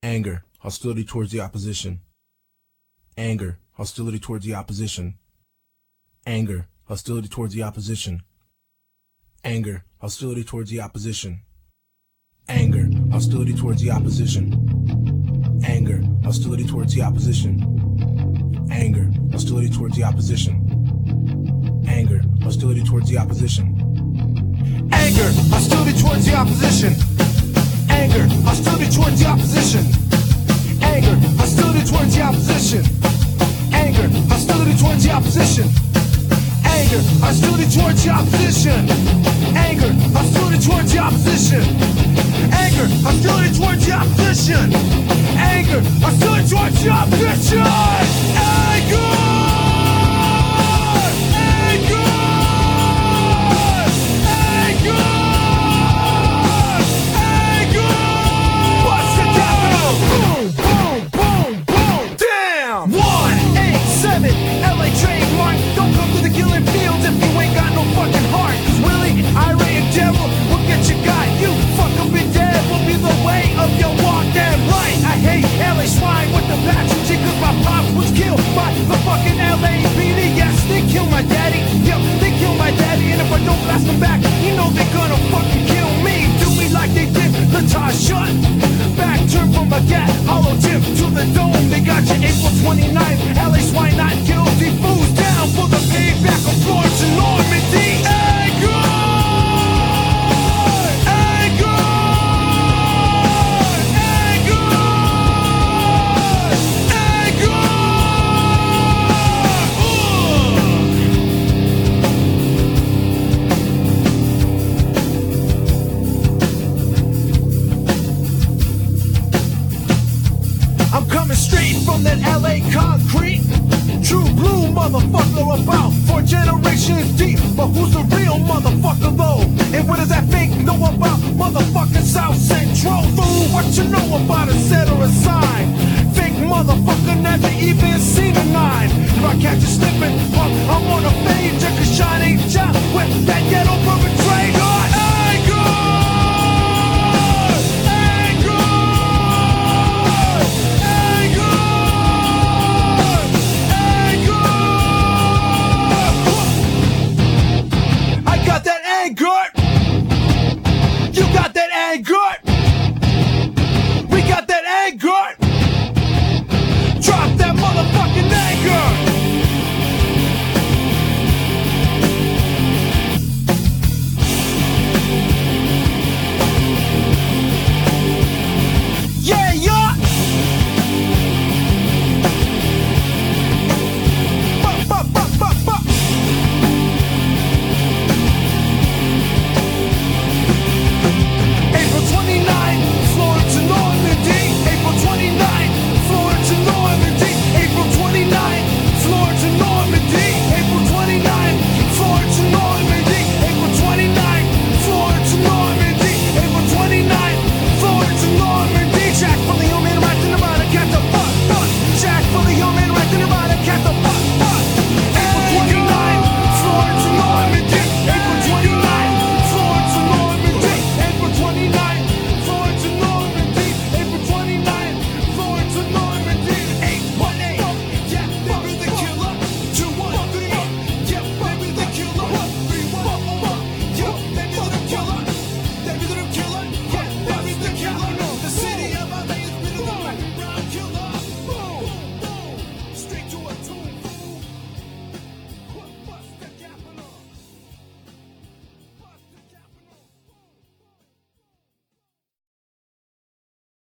Anger, hostility towards the opposition. Anger, hostility towards the opposition. Anger, hostility towards the opposition. Anger, hostility towards the opposition. Anger, hostility towards the opposition. Anger, hostility towards the opposition. Anger, hostility towards the opposition. Anger, hostility towards the opposition. Anger, hostility towards the opposition. Anger, hostility towards the opposition. Anger, hostility towards the opposition. Anger, hostility towards the opposition. Anger, hostility towards the opposition. Anger, hostility towards the opposition. Anger, hostility towards the opposition. Anger, hostility towards the opposition. Anger! LA trademark, don't come to the killing fields if you ain't got no fucking heart. Cause Willie, Ira, and Devil will get you got. You fuck up and dead will be the way of your walk. Damn right, I hate LA swine with the passion. Cause my pops was killed by the fucking LAPD. Yes, they killed my daddy. Yep, they killed my daddy. And if I don't blast them back, you know they're gonna fucking kill me. Do me like they did Latasha. Back turn from a gat, hollow tip to the dome. They got you April 29th. LA swine not guilty. Fools down for the payback of Florence and Normandy. Anger! Anger! Anger! Anger! I'm coming straight from that LA concrete. True blue motherfucker about 4 generations deep. But who's the real motherfucker though? And what does that fake know about motherfucking South Central? Fool, what you know about a set or a sign? Fake motherfucker never even seen a 9. If I catch you slipping, I'm on a page, cause shine ain't shot with that ghetto pervert.